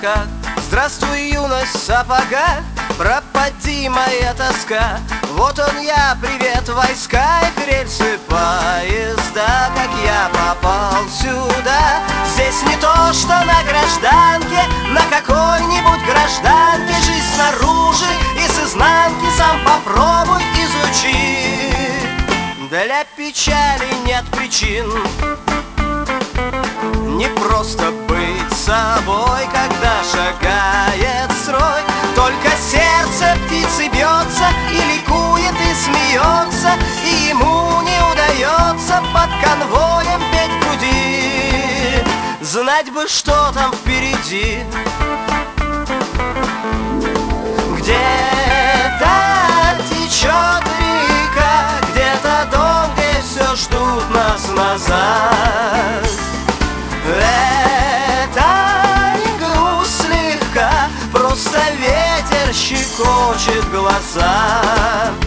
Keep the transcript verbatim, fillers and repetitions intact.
облака. Здравствуй, юность в сапогах, пропади моя тоска. Вот он я, привет, войска и рельсы поезда. Как я попал сюда? Здесь не то, что на гражданке, на какой-нибудь гражданке. Жизнь снаружи и с изнанки сам попробуй изучи. Для печали нет причин, не просто быть собой, когда шагает строй. Только сердце птицы бьется и ликует, и смеется, и ему не удается под конвоем петь в груди. Знать бы, что там впереди. Где-то течет река, где-то дом, где все ждут нас назад. Это не грусть слегка, просто ветер щекочет глаза.